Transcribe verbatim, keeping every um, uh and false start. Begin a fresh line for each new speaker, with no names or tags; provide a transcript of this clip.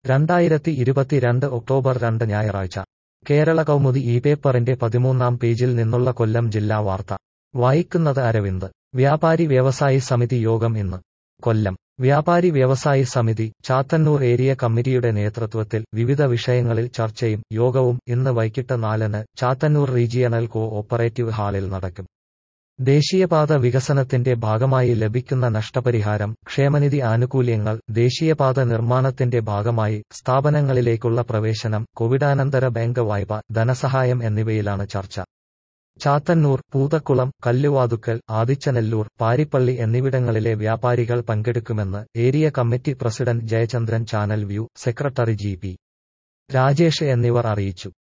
രണ്ടായിരത്തി ഇരുപത്തിരണ്ട് ഒക്ടോബർ രണ്ട് ഞായറാഴ്ച കേരള കൗമുദി ഈ പേപ്പറിന്റെ പതിമൂന്നാം പേജിൽ നിന്നുള്ള കൊല്ലം ജില്ലാ വാർത്ത വായിക്കുന്നത് അരവിന്ദ്. വ്യാപാരി വ്യവസായി സമിതി യോഗം ഇന്ന്. കൊല്ലം വ്യാപാരി വ്യവസായി സമിതി ചാത്തന്നൂർ ഏരിയ കമ്മിറ്റിയുടെ നേതൃത്വത്തിൽ വിവിധ വിഷയങ്ങളിൽ ചർച്ചയും യോഗവും ഇന്ന് വൈകിട്ട് നാലിന് ചാത്തന്നൂർ റീജിയണൽ കോ ഓപ്പറേറ്റീവ് ഹാളിൽ നടക്കും. ദേശീയപാത വികസനത്തിന്റെ ഭാഗമായി ലഭിക്കുന്ന നഷ്ടപരിഹാരം, ക്ഷേമനിധി ആനുകൂല്യങ്ങൾ, ദേശീയപാത നിർമ്മാണത്തിന്റെ ഭാഗമായി സ്ഥാപനങ്ങളിലേക്കുള്ള പ്രവേശനം, കോവിഡാനന്തര ബാങ്ക് വായ്പ, ധനസഹായം എന്നിവയിലാണ് ചർച്ച. ചാത്തന്നൂർ, പൂതക്കുളം, കല്ലുവാതുക്കൽ, ആദിച്ചനെല്ലൂർ, പാരിപ്പള്ളി എന്നിവിടങ്ങളിലെ വ്യാപാരികൾ പങ്കെടുക്കുമെന്ന് area committee president Jayachandran, channel view secretary G P Rajesh എന്നിവർ അറിയിച്ചു.